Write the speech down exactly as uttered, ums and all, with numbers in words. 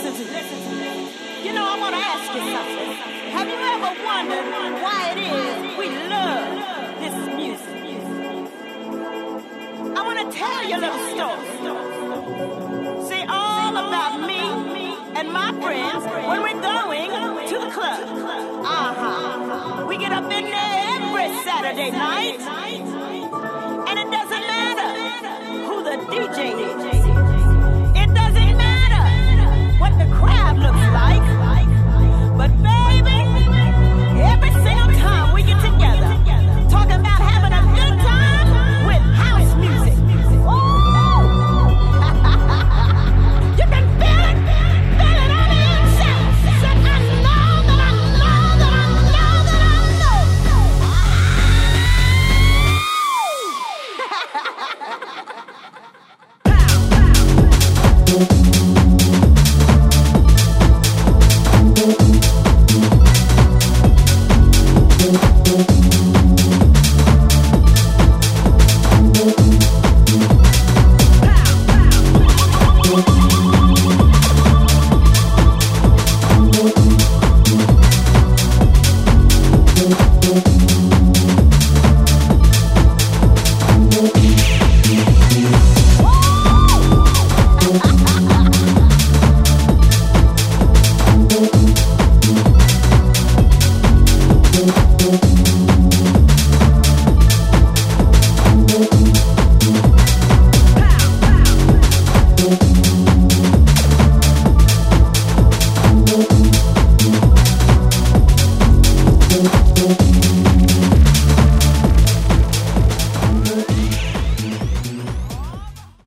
Listen to me. You know, I want to ask you something. Have you ever wondered why it is we love this music? I want to tell you a little story. See, all about me and my friends when we're going to the club. Uh-huh. We get up in there every Saturday night, and it doesn't matter who the D J is.